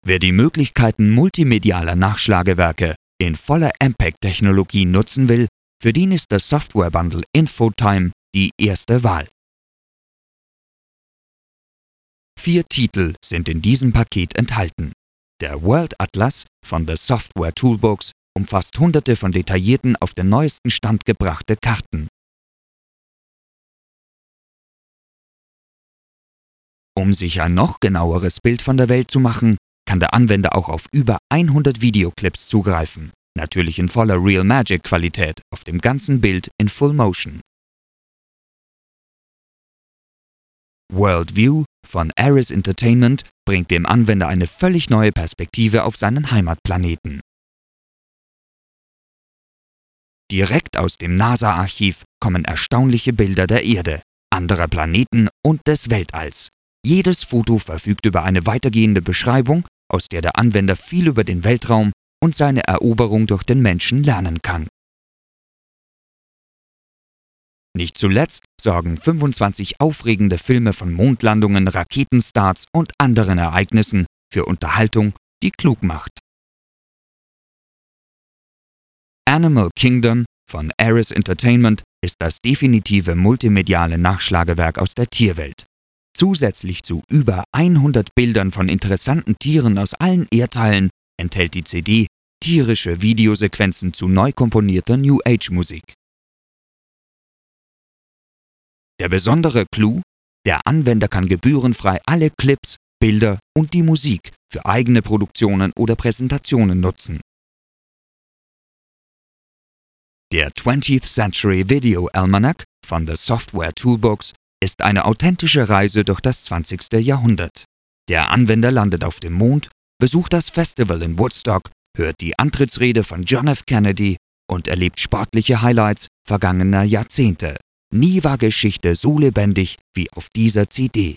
Wer die Möglichkeiten multimedialer Nachschlagewerke in voller MPEG-Technologie nutzen will, für den ist das Software-Bundle Infotime die erste Wahl. 4 Titel sind in diesem Paket enthalten. Der World Atlas von The Software Toolbox umfasst hunderte von detaillierten, auf den neuesten Stand gebrachte Karten. Um sich ein noch genaueres Bild von der Welt zu machen, kann der Anwender auch auf über 100 Videoclips zugreifen, natürlich in voller Real Magic Qualität auf dem ganzen Bild in Full Motion. Worldview von Ares Entertainment bringt dem Anwender eine völlig neue Perspektive auf seinen Heimatplaneten. Direkt aus dem NASA-Archiv kommen erstaunliche Bilder der Erde, anderer Planeten und des Weltalls. Jedes Foto verfügt über eine weitergehende Beschreibung, aus der der Anwender viel über den Weltraum und seine Eroberung durch den Menschen lernen kann. Nicht zuletzt sorgen 25 aufregende Filme von Mondlandungen, Raketenstarts und anderen Ereignissen für Unterhaltung, die klug macht. Animal Kingdom von Ares Entertainment ist das definitive multimediale Nachschlagewerk aus der Tierwelt. Zusätzlich zu über 100 Bildern von interessanten Tieren aus allen Erdteilen enthält die CD tierische Videosequenzen zu neu komponierter New Age Musik. Der besondere Clou: Der Anwender kann gebührenfrei alle Clips, Bilder und die Musik für eigene Produktionen oder Präsentationen nutzen. Der 20th Century Video Almanac von The Software Toolbox ist eine authentische Reise durch das 20. Jahrhundert. Der Anwender landet auf dem Mond, besucht das Festival in Woodstock, hört die Antrittsrede von John F. Kennedy und erlebt sportliche Highlights vergangener Jahrzehnte. Nie war Geschichte so lebendig wie auf dieser CD.